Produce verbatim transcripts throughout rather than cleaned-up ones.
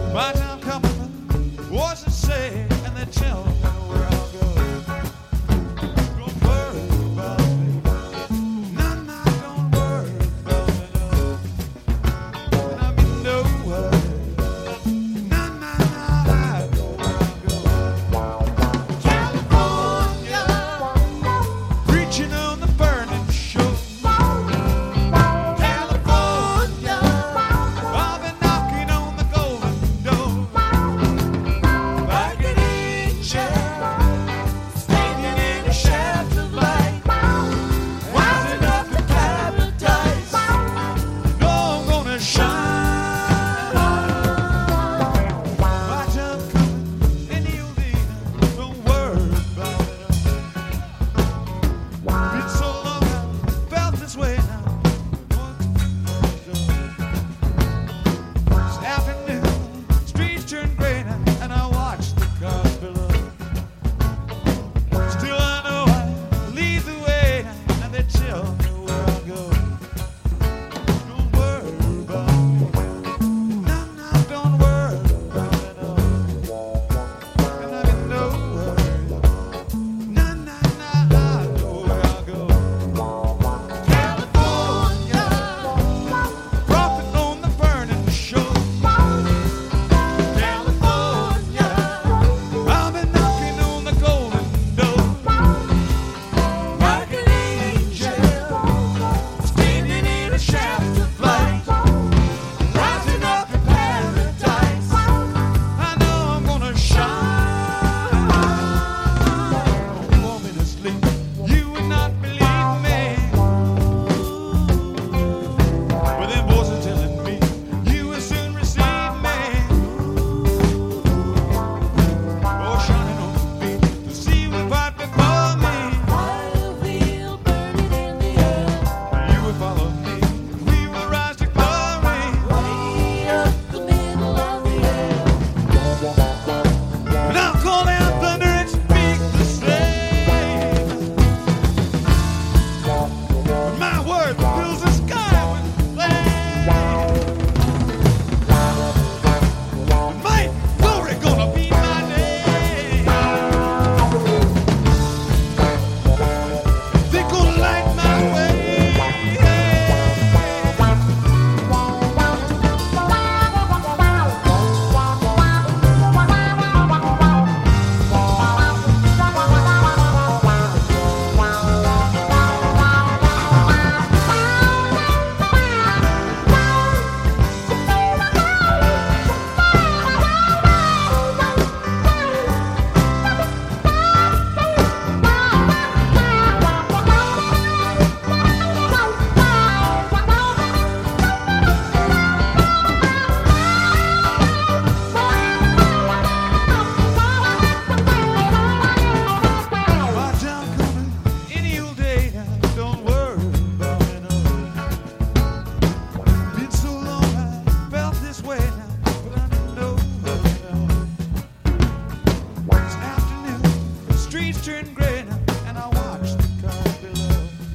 My time coming, what's it say? And they tell me where I'll go. Don't worry about me. No, no, don't worry about me, no. And I mean no worry. No, no, no, I know where I'll go. California, preaching on the burning shore. California, I've been knocking on the golden door. Like an angel, standing in a shaft of light, rising up to paradise. You know I'm gonna shine. My time coming, and you'll leave. Don't worry about it. Been so long, I felt this way now. This afternoon, streets turn gray now, and I watch the cars below. Still, I know I lead the way now, and they tell me where I'll go. Don't worry about me. No, no, don't worry about me, no. And I mean no worry. No, no, no, I know where I'll go. California, prophet on the burning shore. California, I've been knocking on the golden door. Like an angel, standing in a shaft of light, rising up to paradise. I know I'm gonna shine. You want me to sleep? You would not believe me. But them voices telling me you will soon receive me. Oh, shining on the beach, the sea will fight before me. I'll feel burning in the air, You will follow me, we will rise to glory. way up the middle of the air. And I'll call down thunder and speak the same. My word fills the sky with flame. And my glory gonna be my name. They gonna light my way. My time coming any old day now. Don't worry about me, no. Been so long I felt this way now, but I didn't know now. This afternoon, the streets turn gray now, and I watch the cars below.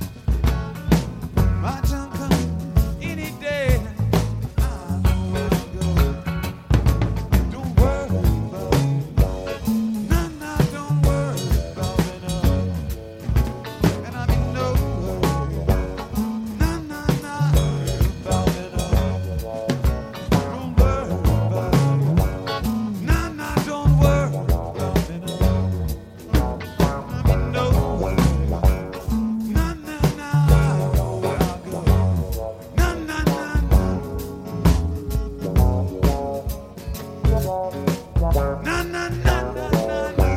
My time coming any day now. I know where I'll go. Don't worry about me. No, no, don't worry about me, no. And I mean no worry. No, no, no, about me, no. Don't worry about me. No, no, don't worry about me, no. I mean no worry. No, no, no, I know where I'll go. No, no, no, no. No, no, no, no, no,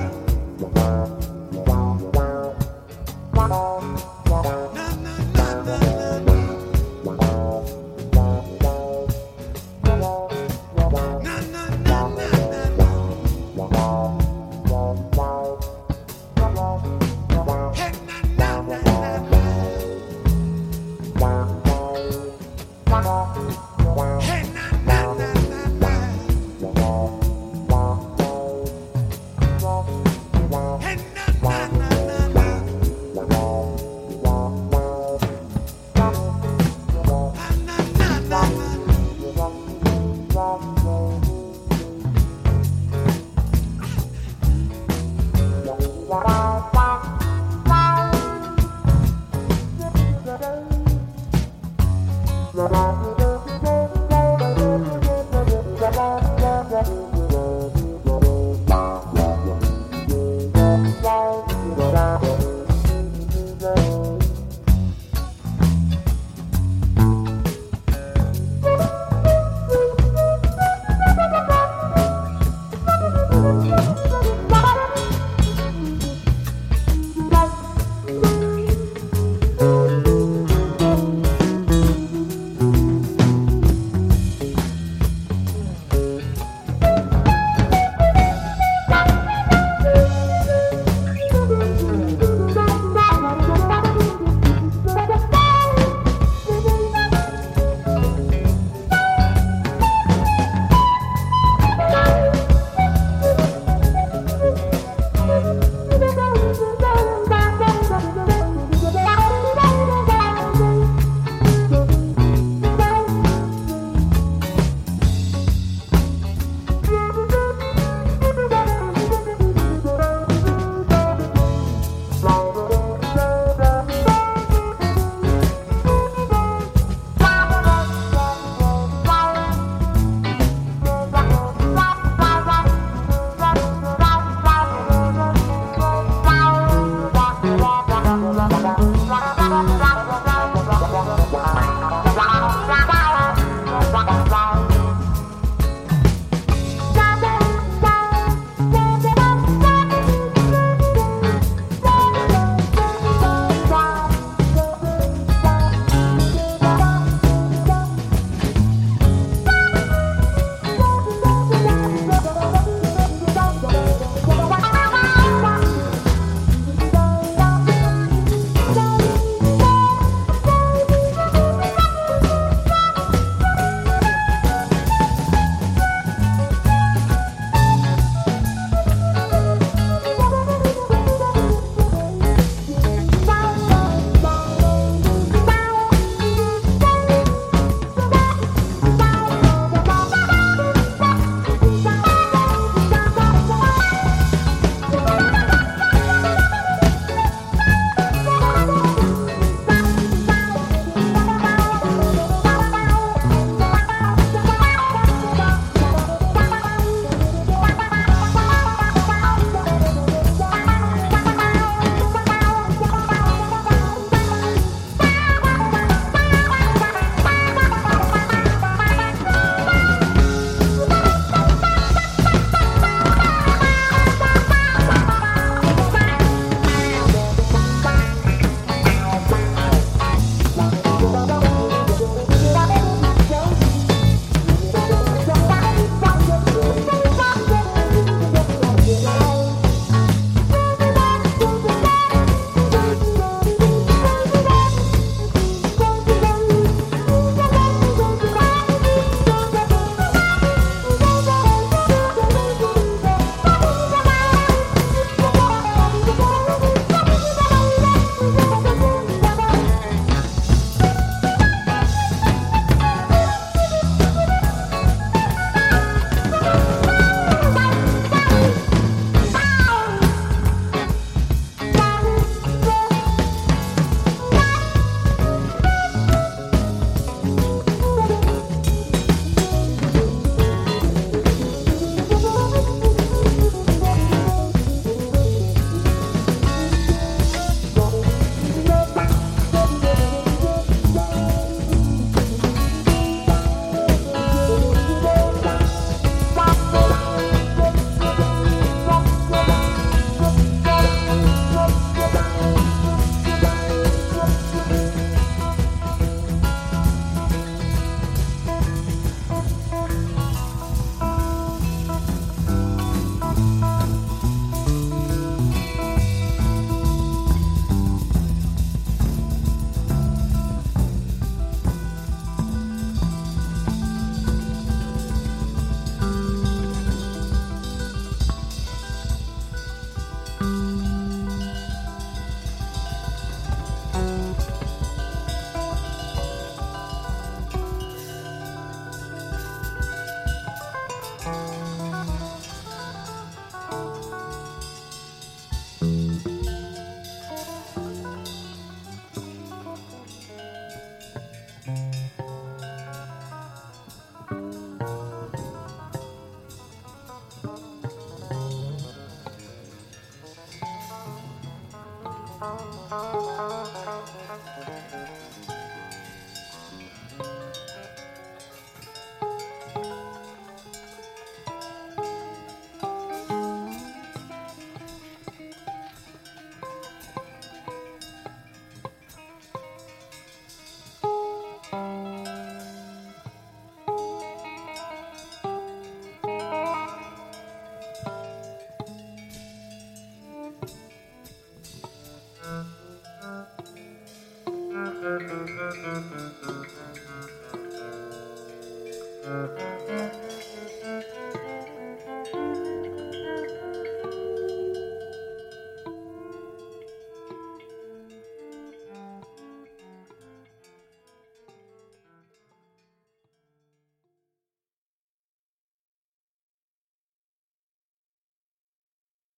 Wow.